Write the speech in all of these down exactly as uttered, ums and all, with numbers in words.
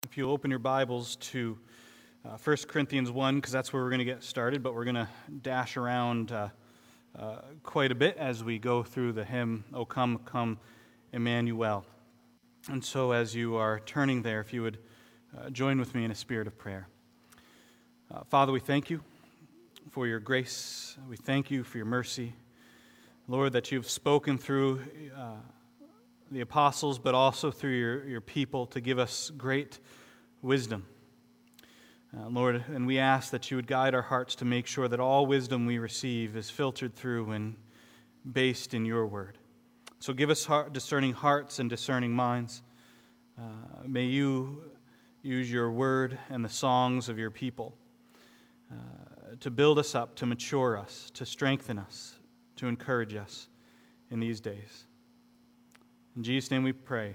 if you open your Bibles to uh, First Corinthians one, because that's where we're going to get started, but we're going to dash around uh, uh, quite a bit as we go through the hymn, O Come, Come, Emmanuel. And so as you are turning there, if you would uh, join with me in a spirit of prayer. Uh, Father, we thank you for your grace. We thank you for your mercy. Lord, that you've spoken through uh, the apostles, but also through your, your people to give us great wisdom. Uh, Lord, and we ask that you would guide our hearts to make sure that all wisdom we receive is filtered through and based in your word. So give us heart, discerning hearts and discerning minds. Uh, may you use your word and the songs of your people uh, to build us up, to mature us, to strengthen us, to encourage us in these days. In Jesus' name we pray.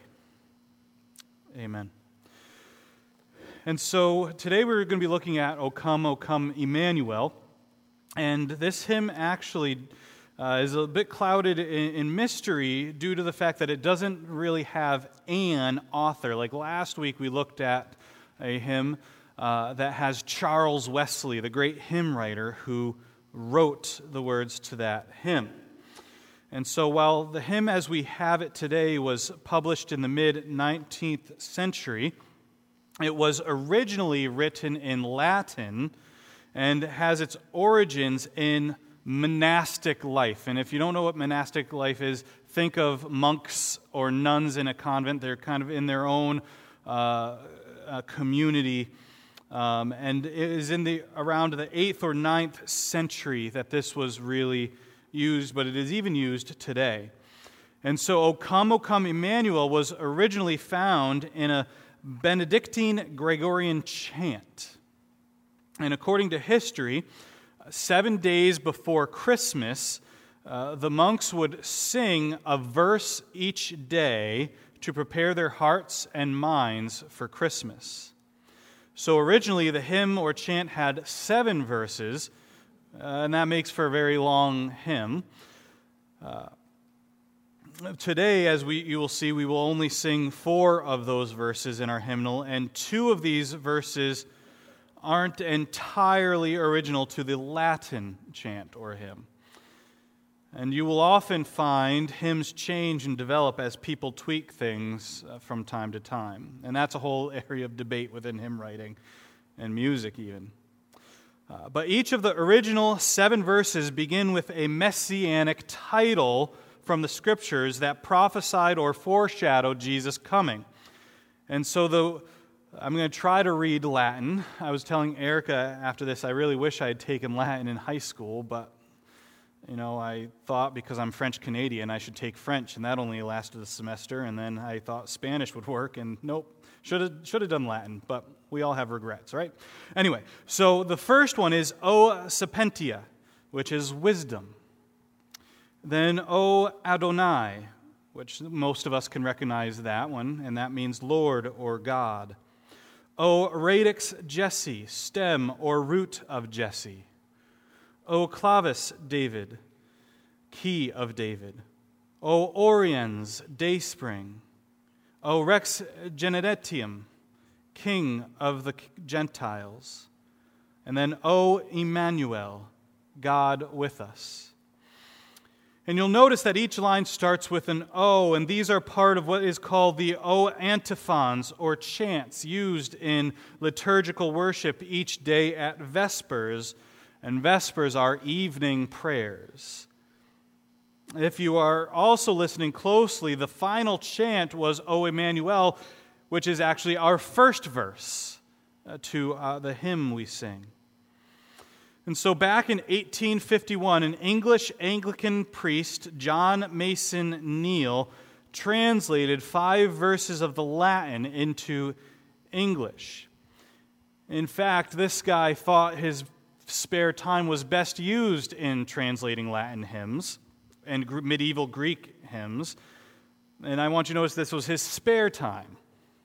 Amen. And so today we're going to be looking at O Come, O Come, Emmanuel. And this hymn actually uh, is a bit clouded in, in mystery due to the fact that it doesn't really have an author. Like last week we looked at a hymn uh, that has Charles Wesley, the great hymn writer, who wrote the words to that hymn. And so while the hymn as we have it today was published in the mid-nineteenth century, it was originally written in Latin and has its origins in monastic life. And if you don't know what monastic life is, think of monks or nuns in a convent. They're kind of in their own uh, uh, community. Um, and it is in the around the eighth or ninth century that this was really used, but it is even used today. And so, O Come, O Come, Emmanuel was originally found in a Benedictine Gregorian chant. And according to history, seven days before Christmas, uh, the monks would sing a verse each day to prepare their hearts and minds for Christmas. So originally, the hymn or chant had seven verses, Uh, and that makes for a very long hymn. Uh, today, as we you will see, we will only sing four of those verses in our hymnal, and two of these verses aren't entirely original to the Latin chant or hymn. And you will often find hymns change and develop as people tweak things uh, from time to time. And that's a whole area of debate within hymn writing and music even. Uh, but each of the original seven verses begin with a messianic title from the Scriptures that prophesied or foreshadowed Jesus' coming. And so the I'm going to try to read Latin. I was telling Erica after this, I really wish I had taken Latin in high school, but you know, I thought because I'm French-Canadian, I should take French, and that only lasted a semester, and then I thought Spanish would work, and nope, should have should have done Latin, but we all have regrets, right? Anyway, so the first one is O Sapientia, which is wisdom. Then O Adonai, which most of us can recognize that one, and that means Lord or God. O Radix Jesse, stem or root of Jesse. O Clavis David, key of David. O Oriens, dayspring. O Rex Generetium, King of the Gentiles. And then O Emmanuel, God with us. And you'll notice that each line starts with an O, and these are part of what is called the O antiphons, or chants, used in liturgical worship each day at Vespers. And Vespers are evening prayers. If you are also listening closely, the final chant was O Emmanuel, which is actually our first verse uh, to uh, the hymn we sing. And so back in eighteen fifty-one, an English Anglican priest, John Mason Neale, translated five verses of the Latin into English. In fact, this guy thought his spare time was best used in translating Latin hymns and medieval Greek hymns. And I want you to notice this was his spare time.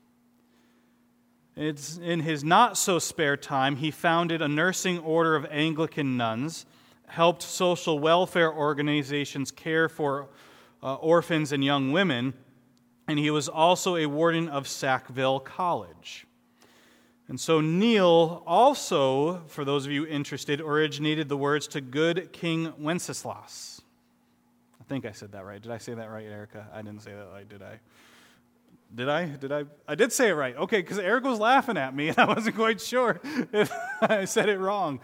It's in his not-so-spare time, he founded a nursing order of Anglican nuns, helped social welfare organizations care for uh, orphans and young women, and he was also a warden of Sackville College. And so Neil also, for those of you interested, originated the words to good King Wenceslas. I think I said that right. Did I say that right, Erica? I didn't say that right, did I? Did I? Did I? I did say it right. Okay, because Erica was laughing at me, and I wasn't quite sure if I said it wrong.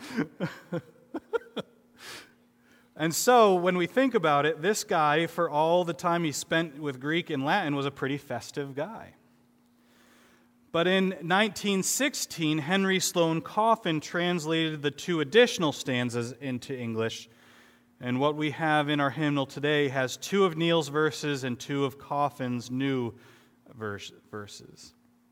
And so, when we think about it, this guy, for all the time he spent with Greek and Latin, was a pretty festive guy. But in nineteen sixteen, Henry Sloane Coffin translated the two additional stanzas into English, and what we have in our hymnal today has two of Neil's verses and two of Coffin's new verse, verses.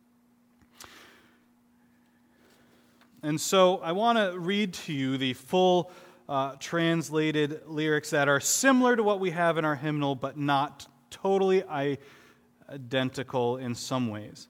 And so I want to read to you the full uh, translated lyrics that are similar to what we have in our hymnal, but not totally identical in some ways.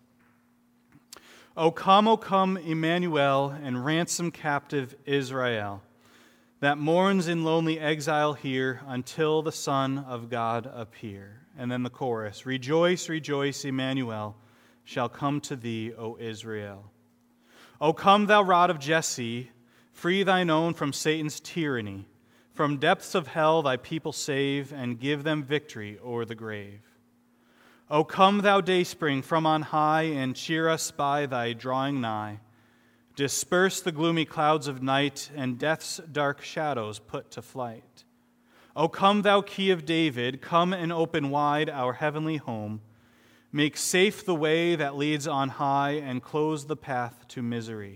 O come, O come, Emmanuel, and ransom captive Israel, that mourns in lonely exile here until the Son of God appear. And then the chorus, rejoice, rejoice, Emmanuel, shall come to thee, O Israel. O come, thou rod of Jesse, free thine own from Satan's tyranny. From depths of hell thy people save, and give them victory o'er the grave. O come, thou dayspring from on high, and cheer us by thy drawing nigh. Disperse the gloomy clouds of night, and death's dark shadows put to flight. O come, thou key of David, come and open wide our heavenly home. Make safe the way that leads on high, and close the path to misery.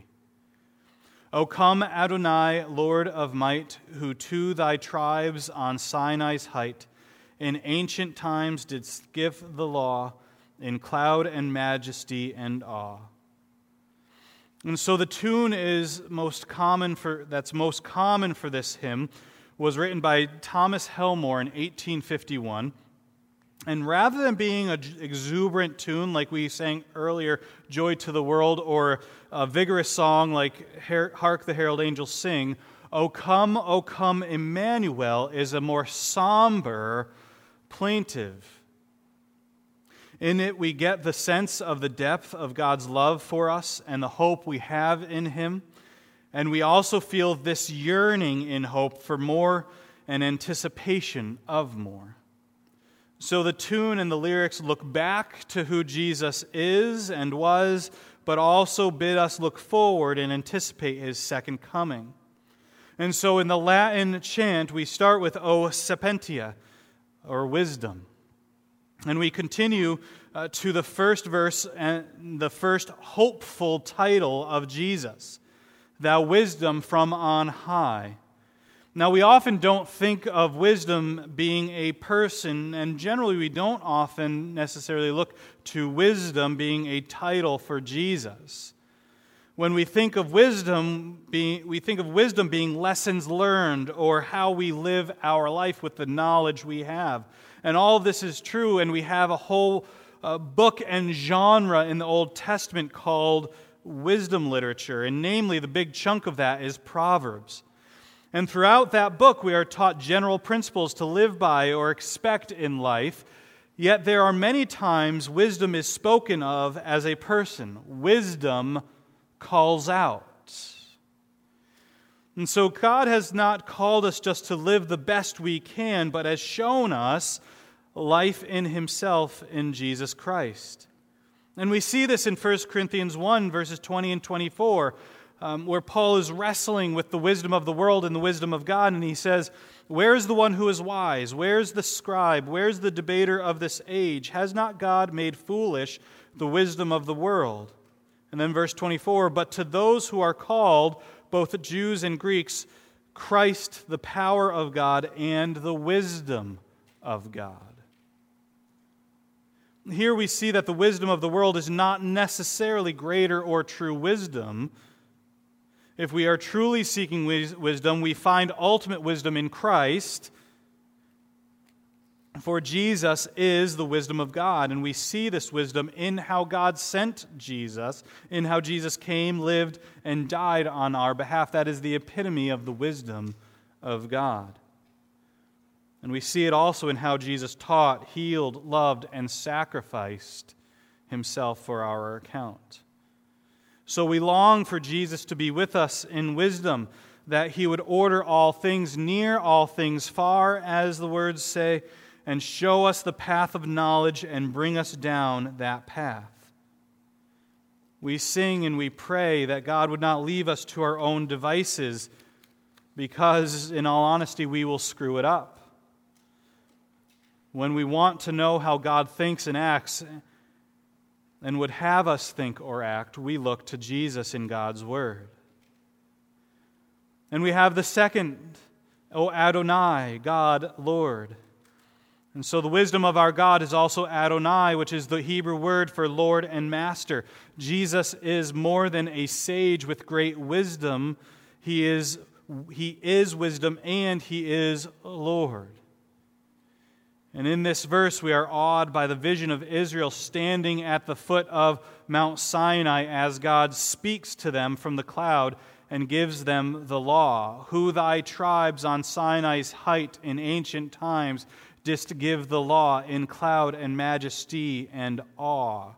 O come, Adonai, Lord of might, who to thy tribes on Sinai's height in ancient times didst give the law in cloud and majesty and awe. And so the tune is most common for that's most common for this hymn was written by Thomas Helmore in eighteen fifty-one. And rather than being an exuberant tune like we sang earlier, Joy to the World, or a vigorous song like Hark the Herald Angels Sing, O come, O come, Emmanuel is a more somber, plaintive. In it we get the sense of the depth of God's love for us and the hope we have in Him. And we also feel this yearning in hope for more and anticipation of more. So the tune and the lyrics look back to who Jesus is and was, but also bid us look forward and anticipate His second coming. And so in the Latin chant, we start with O Sapientia, or wisdom. And we continue uh, to the first verse and the first hopeful title of Jesus, Thou wisdom from on high. Now, we often don't think of wisdom being a person, and generally we don't often necessarily look to wisdom being a title for Jesus. When we think of wisdom, being, we think of wisdom being lessons learned or how we live our life with the knowledge we have. And all of this is true, and we have a whole uh, book and genre in the Old Testament called wisdom literature, and namely the big chunk of that is Proverbs. And throughout that book, we are taught general principles to live by or expect in life, yet there are many times wisdom is spoken of as a person. Wisdom calls out. And so God has not called us just to live the best we can, but has shown us life in Himself in Jesus Christ. And we see this in First Corinthians one, verses twenty and twenty-four, Um, where Paul is wrestling with the wisdom of the world and the wisdom of God, and he says, where is the one who is wise? Where is the scribe? Where is the debater of this age? Has not God made foolish the wisdom of the world? And then verse twenty-four, but to those who are called, both Jews and Greeks, Christ, the power of God and the wisdom of God. Here we see that the wisdom of the world is not necessarily greater or true wisdom. If we are truly seeking wisdom, we find ultimate wisdom in Christ, for Jesus is the wisdom of God, and we see this wisdom in how God sent Jesus, in how Jesus came, lived, and died on our behalf. That is the epitome of the wisdom of God. And we see it also in how Jesus taught, healed, loved, and sacrificed Himself for our account. So we long for Jesus to be with us in wisdom, that he would order all things near, all things far, as the words say, and show us the path of knowledge and bring us down that path. We sing and we pray that God would not leave us to our own devices, because, in all honesty, we will screw it up. When we want to know how God thinks and acts and would have us think or act, we look to Jesus in God's Word. And we have the second, O Adonai, God, Lord. And so the wisdom of our God is also Adonai, which is the Hebrew word for Lord and Master. Jesus is more than a sage with great wisdom. He is, he is wisdom and He is Lord. And in this verse, we are awed by the vision of Israel standing at the foot of Mount Sinai as God speaks to them from the cloud and gives them the law. Who thy tribes on Sinai's height in ancient times didst give the law in cloud and majesty and awe.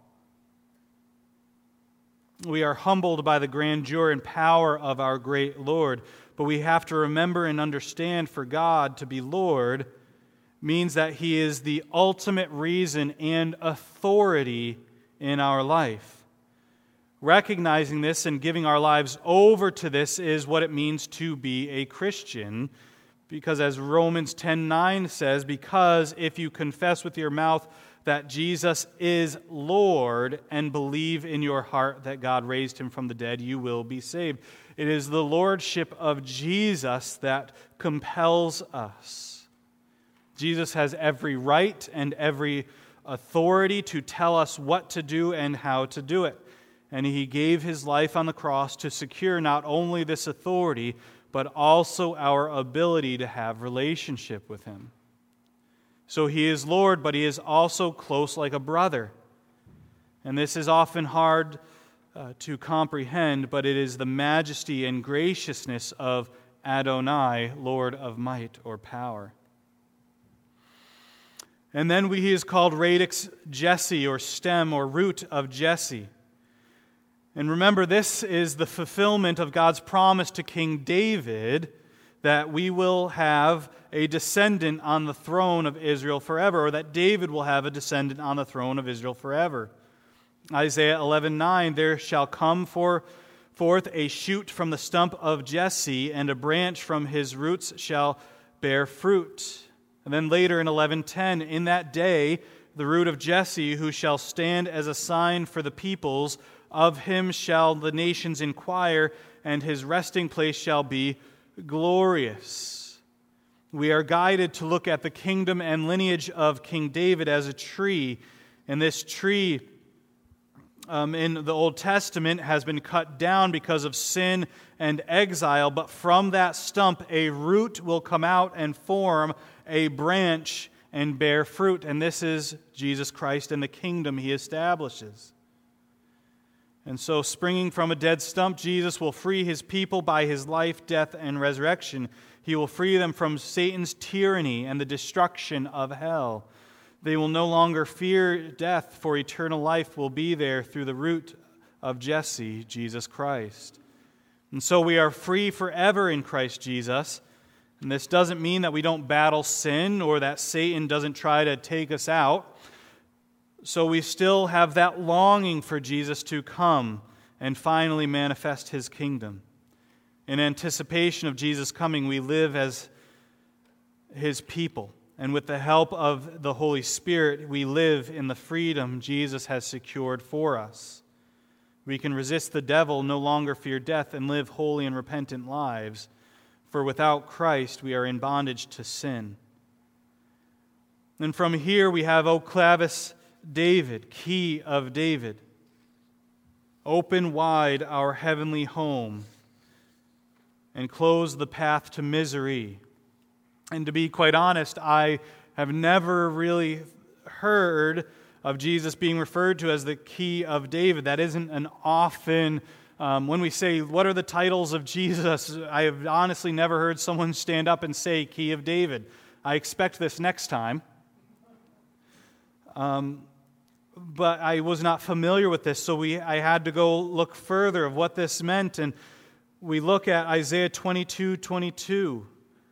We are humbled by the grandeur and power of our great Lord, but we have to remember and understand for God to be Lord means that He is the ultimate reason and authority in our life. Recognizing this and giving our lives over to this is what it means to be a Christian, because as Romans ten nine says, because if you confess with your mouth that Jesus is Lord and believe in your heart that God raised Him from the dead, you will be saved. It is the lordship of Jesus that compels us. Jesus has every right and every authority to tell us what to do and how to do it. And He gave His life on the cross to secure not only this authority, but also our ability to have relationship with Him. So He is Lord, but He is also close like a brother. And this is often hard uh, to comprehend, but it is the majesty and graciousness of Adonai, Lord of might or power. And then we, He is called Radix Jesse, or stem or root of Jesse. And remember, this is the fulfillment of God's promise to King David that we will have a descendant on the throne of Israel forever, or that David will have a descendant on the throne of Israel forever. Isaiah eleven nine, there shall come for, forth a shoot from the stump of Jesse, and a branch from his roots shall bear fruit. And then later in eleven ten, in that day, the root of Jesse, who shall stand as a sign for the peoples, of him shall the nations inquire, and his resting place shall be glorious. We are guided to look at the kingdom and lineage of King David as a tree. And this tree um, in the Old Testament has been cut down because of sin and exile, but from that stump a root will come out and form a branch and bear fruit. And this is Jesus Christ and the kingdom He establishes. And so, springing from a dead stump, Jesus will free His people by His life, death, and resurrection. He will free them from Satan's tyranny and the destruction of hell. They will no longer fear death, for eternal life will be there through the root of Jesse, Jesus Christ. And so we are free forever in Christ Jesus. And this doesn't mean that we don't battle sin or that Satan doesn't try to take us out. So we still have that longing for Jesus to come and finally manifest His kingdom. In anticipation of Jesus' coming, we live as His people. And with the help of the Holy Spirit, we live in the freedom Jesus has secured for us. We can resist the devil, no longer fear death, and live holy and repentant lives. For without Christ, we are in bondage to sin. And from here we have O Clavis David, key of David. Open wide our heavenly home and close the path to misery. And to be quite honest, I have never really heard of Jesus being referred to as the key of David. That isn't an often, um, when we say, what are the titles of Jesus? I have honestly never heard someone stand up and say key of David. I expect this next time. Um, but I was not familiar with this, so we I had to go look further of what this meant, and we look at Isaiah twenty-two twenty-two.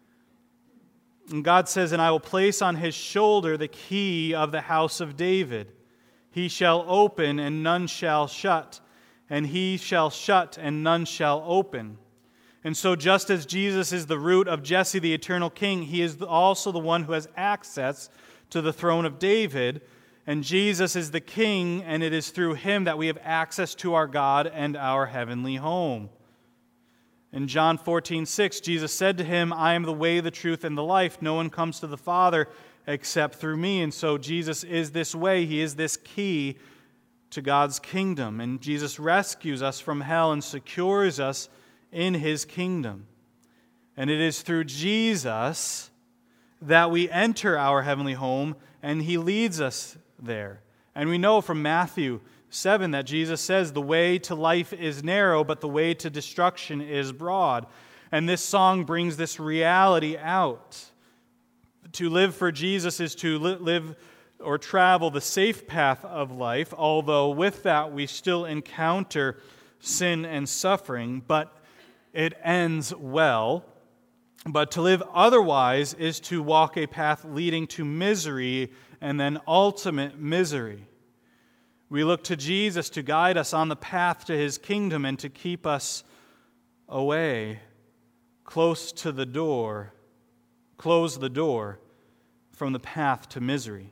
And God says, "And I will place on his shoulder the key of the house of David. He shall open, and none shall shut, and he shall shut, and none shall open." And so just as Jesus is the root of Jesse, the eternal king, he is also the one who has access to the throne of David. And Jesus is the king, and it is through him that we have access to our God and our heavenly home. In John fourteen six, Jesus said to him, "I am the way, the truth, and the life. No one comes to the Father except through me." And so Jesus is this way. He is this key to God's kingdom. And Jesus rescues us from hell and secures us in his kingdom. And it is through Jesus that we enter our heavenly home, and he leads us there. And we know from Matthew seven that Jesus says, "The way to life is narrow, but the way to destruction is broad." And this song brings this reality out. To live for Jesus is to live or travel the safe path of life, although with that we still encounter sin and suffering, but it ends well. But to live otherwise is to walk a path leading to misery and then ultimate misery. We look to Jesus to guide us on the path to his kingdom and to keep us away, close to the door, close the door from the path to misery.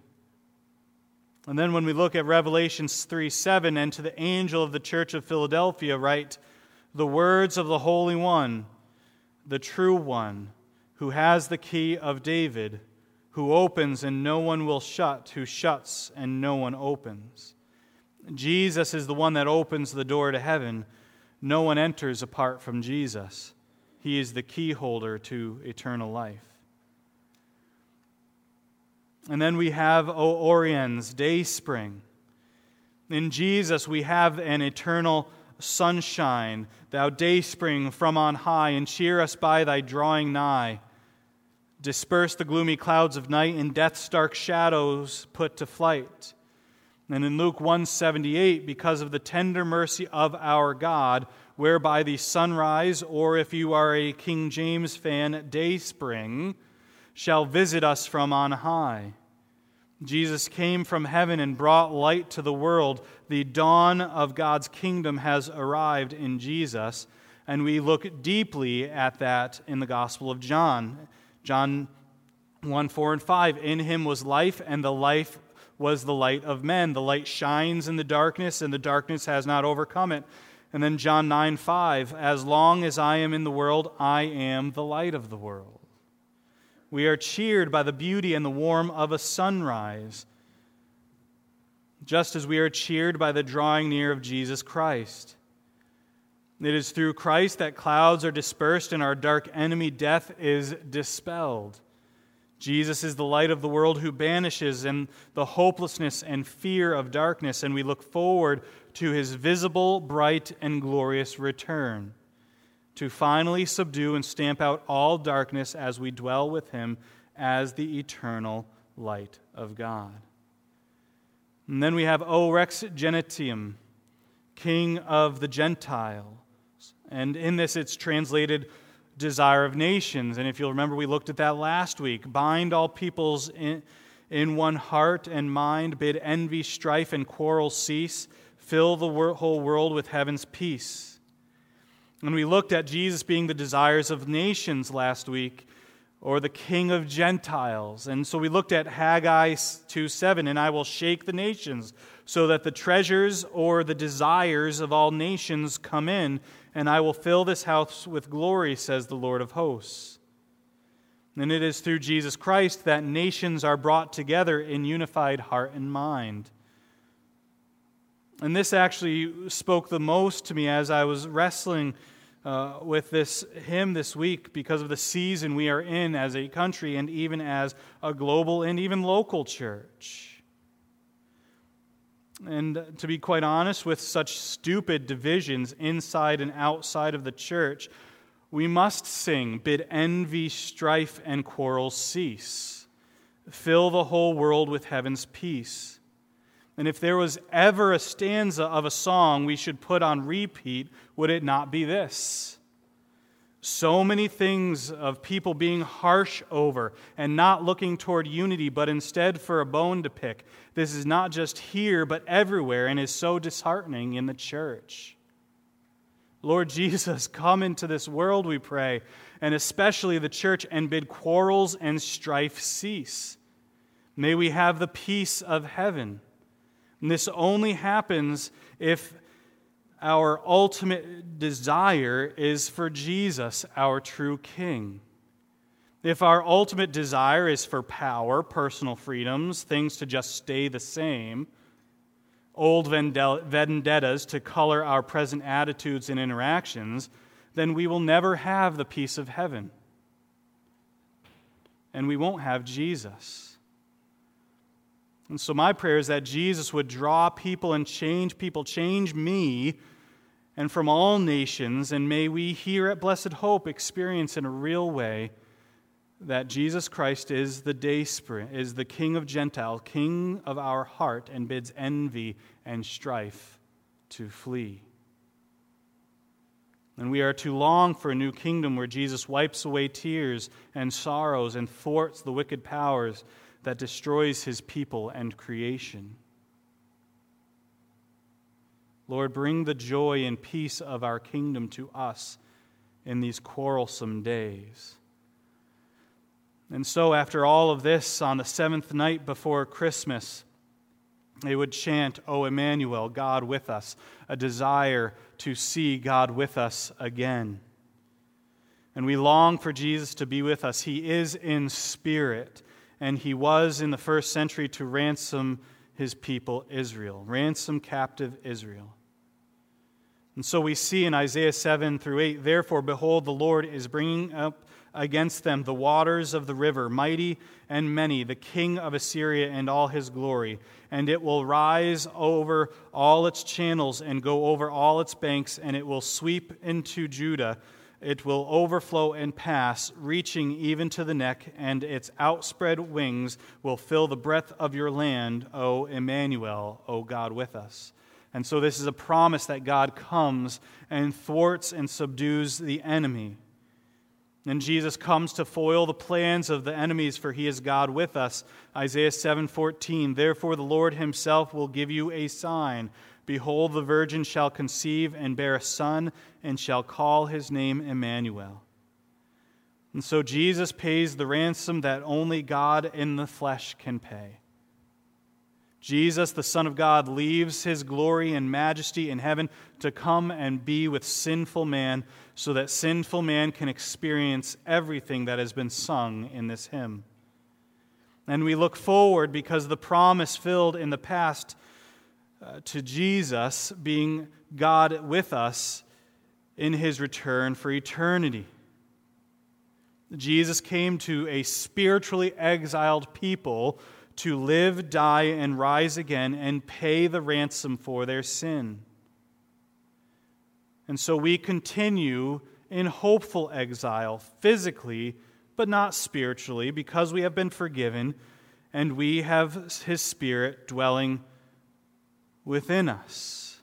And then when we look at Revelation three seven, "And to the angel of the church of Philadelphia write, the words of the Holy One, the true one, who has the key of David, who opens and no one will shut, who shuts and no one opens." Jesus is the one that opens the door to heaven. No one enters apart from Jesus. He is the key holder to eternal life. And then we have O Oriens, day spring. In Jesus we have an eternal sunshine, thou dayspring from on high, and cheer us by thy drawing nigh. Disperse the gloomy clouds of night, and death's dark shadows put to flight. And in Luke one seventy-eight, because of the tender mercy of our God, whereby the sunrise, or if you are a King James fan, dayspring, shall visit us from on high. Jesus came from heaven and brought light to the world. The dawn of God's kingdom has arrived in Jesus, and we look deeply at that in the Gospel of John. John one, four, and five, "In him was life, and the life was the light of men. The light shines in the darkness, and the darkness has not overcome it." And then John nine, five, "As long as I am in the world, I am the light of the world." We are cheered by the beauty and the warmth of a sunrise, just as we are cheered by the drawing near of Jesus Christ. It is through Christ that clouds are dispersed and our dark enemy, death, is dispelled. Jesus is the light of the world who banishes and the hopelessness and fear of darkness, and we look forward to his visible, bright, and glorious return, to finally subdue and stamp out all darkness as we dwell with him as the eternal light of God. And then we have O Rex Gentium, King of the Gentiles. And in this it's translated desire of nations. And if you'll remember, we looked at that last week. Bind all peoples in, in one heart and mind, bid envy, strife, and quarrel cease, fill the wor- whole world with heaven's peace. And we looked at Jesus being the desires of nations last week, or the King of Gentiles. And so we looked at Haggai two seven, "And I will shake the nations, so that the treasures or the desires of all nations come in, and I will fill this house with glory, says the Lord of hosts." And it is through Jesus Christ that nations are brought together in unified heart and mind. And this actually spoke the most to me as I was wrestling uh, with this hymn this week, because of the season we are in as a country and even as a global and even local church. And to be quite honest, with such stupid divisions inside and outside of the church, we must sing, "Bid envy, strife, and quarrel cease. Fill the whole world with heaven's peace." And if there was ever a stanza of a song we should put on repeat, would it not be this? So many things of people being harsh over and not looking toward unity, but instead for a bone to pick. This is not just here, but everywhere, and is so disheartening in the church. Lord Jesus, come into this world, we pray, and especially the church, and bid quarrels and strife cease. May we have the peace of heaven. And this only happens if our ultimate desire is for Jesus, our true King. If our ultimate desire is for power, personal freedoms, things to just stay the same, old vendettas to color our present attitudes and interactions, then we will never have the peace of heaven. And we won't have Jesus. And so my prayer is that Jesus would draw people and change people, change me, and from all nations, and may we here at Blessed Hope experience in a real way that Jesus Christ is the dayspring, is the King of Gentiles, King of our heart, and bids envy and strife to flee. And we are to long for a new kingdom where Jesus wipes away tears and sorrows and thwarts the wicked powers that destroys his people and creation. Lord, bring the joy and peace of our kingdom to us in these quarrelsome days. And so, after all of this, on the seventh night before Christmas, they would chant, O Emmanuel, God with us, a desire to see God with us again. And we long for Jesus to be with us. He is in spirit, and he was in the first century to ransom his people Israel, ransom captive Israel. And so we see in Isaiah seven through eight, therefore, behold, the Lord is bringing up against them the waters of the river, mighty and many, the king of Assyria and all his glory. And it will rise over all its channels and go over all its banks, and it will sweep into Judah. It will overflow and pass, reaching even to the neck, and its outspread wings will fill the breadth of your land, O Emmanuel, O God with us. And so this is a promise that God comes and thwarts and subdues the enemy. And Jesus comes to foil the plans of the enemies, for he is God with us. Isaiah seven fourteen, therefore the Lord himself will give you a sign. Behold, the virgin shall conceive and bear a son, and shall call his name Emmanuel. And so Jesus pays the ransom that only God in the flesh can pay. Jesus, the Son of God, leaves his glory and majesty in heaven to come and be with sinful man, so that sinful man can experience everything that has been sung in this hymn. And we look forward, because the promise filled in the past uh, to Jesus being God with us in his return for eternity. Jesus came to a spiritually exiled people to live, die, and rise again and pay the ransom for their sin. And so we continue in hopeful exile, physically, but not spiritually, because we have been forgiven and we have his Spirit dwelling within us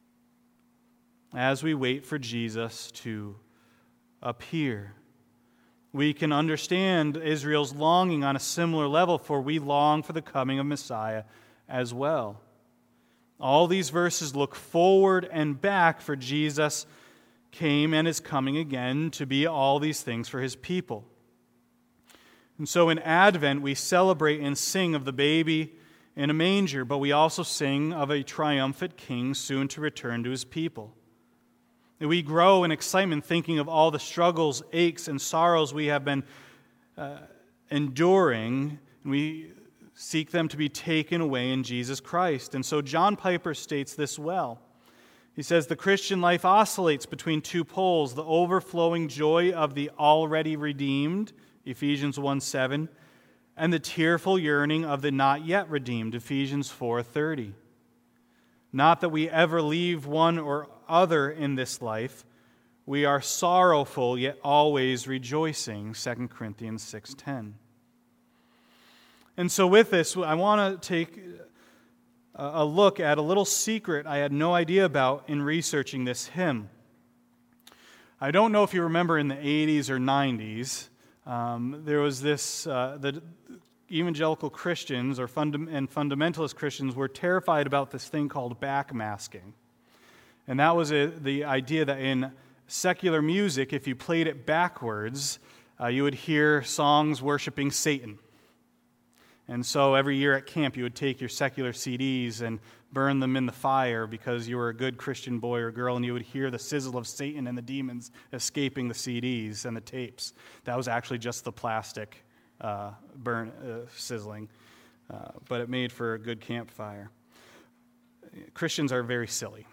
as we wait for Jesus to appear. We can understand Israel's longing on a similar level, for we long for the coming of Messiah as well. All these verses look forward and back, for Jesus came and is coming again to be all these things for his people. And so in Advent, we celebrate and sing of the baby in a manger, but we also sing of a triumphant king soon to return to his people. We grow in excitement thinking of all the struggles, aches, and sorrows we have been uh, enduring, and we seek them to be taken away in Jesus Christ. And so John Piper states this well. He says, the Christian life oscillates between two poles, the overflowing joy of the already redeemed, Ephesians one seven, and the tearful yearning of the not yet redeemed, Ephesians four thirty. Not that we ever leave one or other in this life. We are sorrowful, yet always rejoicing, Second Corinthians six ten. And so with this, I want to take a look at a little secret I had no idea about in researching this hymn. I don't know if you remember in the eighties or nineties, um, there was this, uh, the evangelical Christians or funda- and fundamentalist Christians were terrified about this thing called backmasking. And that was a, the idea that in secular music, if you played it backwards, uh, you would hear songs worshiping Satan. And so every year at camp, you would take your secular C Ds and burn them in the fire because you were a good Christian boy or girl, and you would hear the sizzle of Satan and the demons escaping the C Ds and the tapes. That was actually just the plastic uh, burn uh, sizzling, uh, but it made for a good campfire. Christians are very silly.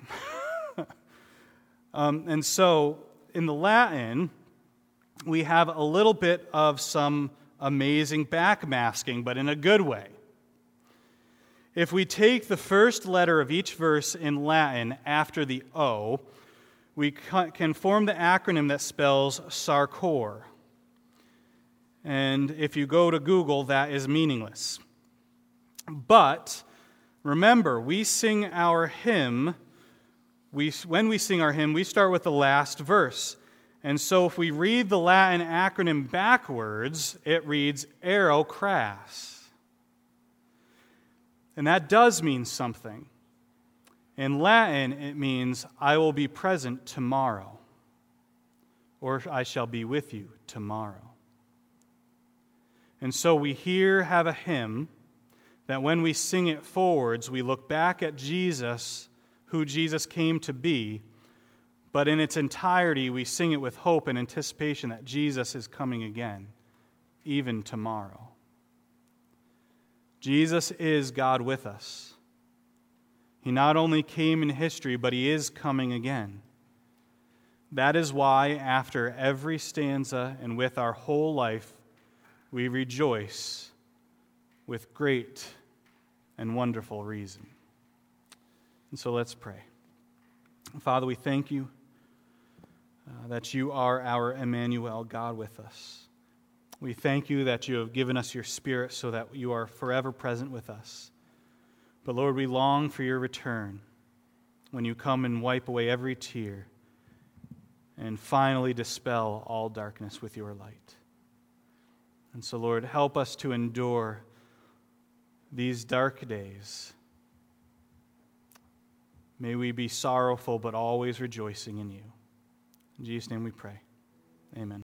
um, and so in the Latin, we have a little bit of some amazing backmasking, but in a good way. If we take the first letter of each verse in Latin after the O, we can form the acronym that spells SARCOR. And if you go to Google, that is meaningless. But remember, we sing our hymn, we, when we sing our hymn, we start with the last verse. And so if we read the Latin acronym backwards, it reads Ero Cras. And that does mean something. In Latin, it means, I will be present tomorrow, or I shall be with you tomorrow. And so we here have a hymn that when we sing it forwards, we look back at Jesus, who Jesus came to be, but in its entirety, we sing it with hope and anticipation that Jesus is coming again, even tomorrow. Jesus is God with us. He not only came in history, but he is coming again. That is why, after every stanza and with our whole life, we rejoice with great and wonderful reason. And so let's pray. Father, we thank you uh, that you are our Emmanuel, God with us. We thank you that you have given us your Spirit so that you are forever present with us. But Lord, we long for your return when you come and wipe away every tear and finally dispel all darkness with your light. And so, Lord, help us to endure these dark days. May we be sorrowful but always rejoicing in you. In Jesus' name we pray. Amen.